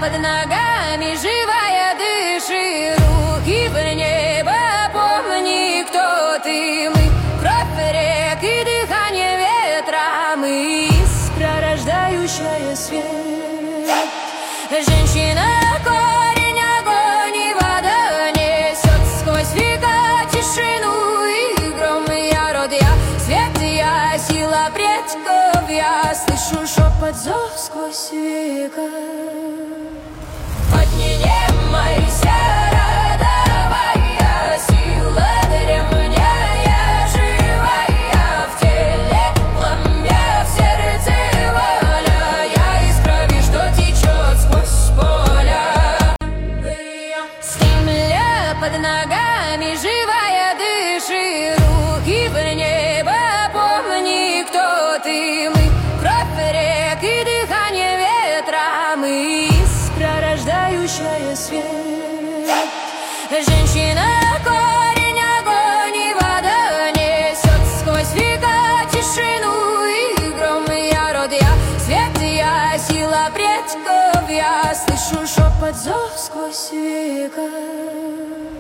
под ногами, живая, дыши, руки в небо, помни, кто ты. Мы кровь рек и дыхание ветра, мы искра, рождающая свет. Женщина, корень, огонь и вода, несет сквозь века тишину и гром. Я род, я свет, я сила предков, я слышу шепот, зов сквозь века. Подни немойся, родовая сила древняя, живая в теле, пламя в сердце, воля, я из крови, что течет сквозь поля. Земля под ногами, живая, дыши, руки в небо, помни, кто ты. Мы кровь рек и дыхание ветра, мы искра, рождающая свет. Женщина, корень, огонь и вода, несет сквозь века тишину и гром. Я род, я свет, я сила предков, я слышу шепот, зов сквозь века.